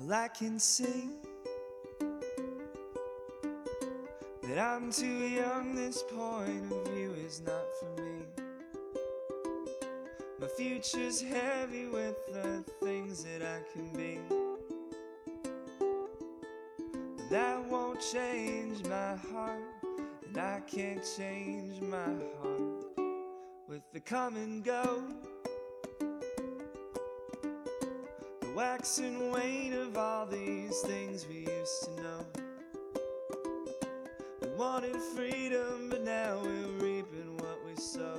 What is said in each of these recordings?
Well, I can see that I'm too young. This point of view is not for me. My future's heavy with the things that I can be, but that won't change my heart, and I can't change my heart with the come and go, the wax and wane of all these things we used to know. We wanted freedom, but now we're reaping what we sow.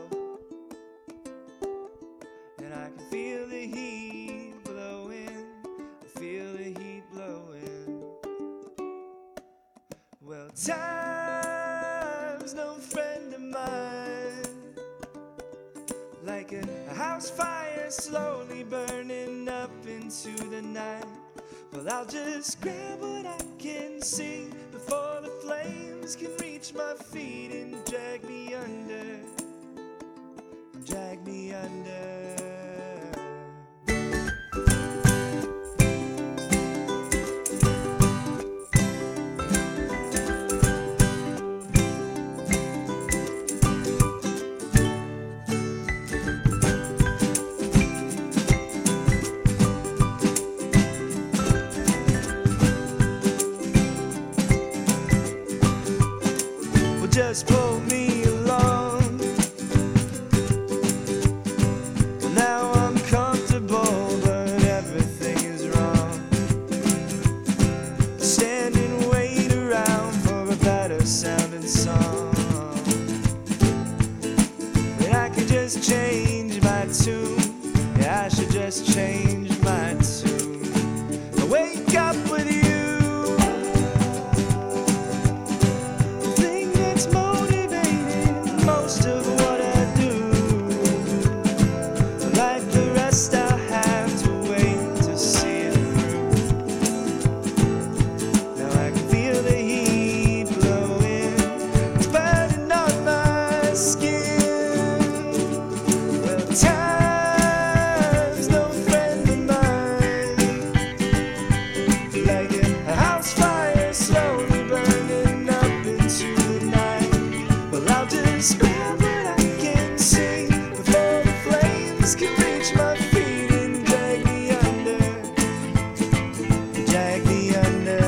And I can feel the heat blowing, I feel the heat blowing. Well, time's no friend of mine, like a house fire slowly burning up into the night. Well, I'll just grab what I can see before the flames can reach my feet and drag me under, drag me under. Just pull me along. Well, now I'm comfortable, but everything is wrong. Stand and wait around for a better sounding song. But I could just change my tune. Yeah, I should just change my tune. I wake up with you. Grab what I can see before the flames can reach my feet and drag me under, drag me under.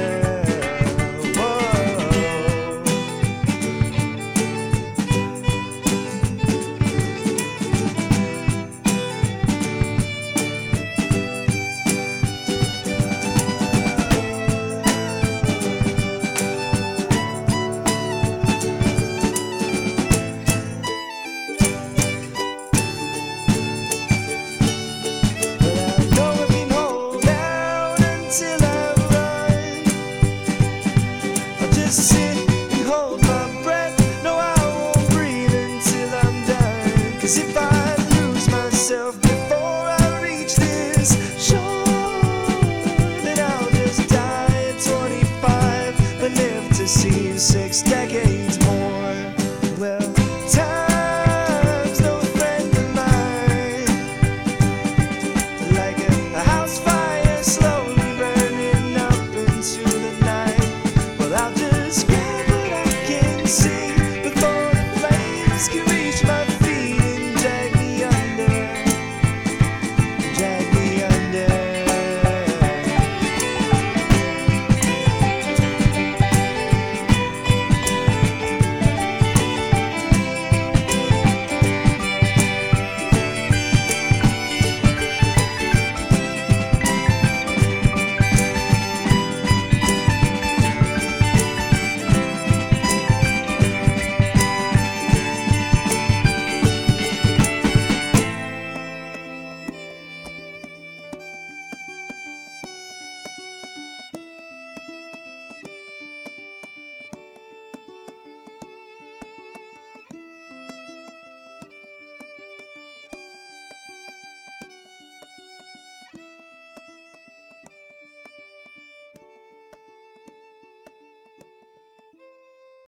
Sit and hold my breath. No, I won't breathe until I'm done. 'Cause if I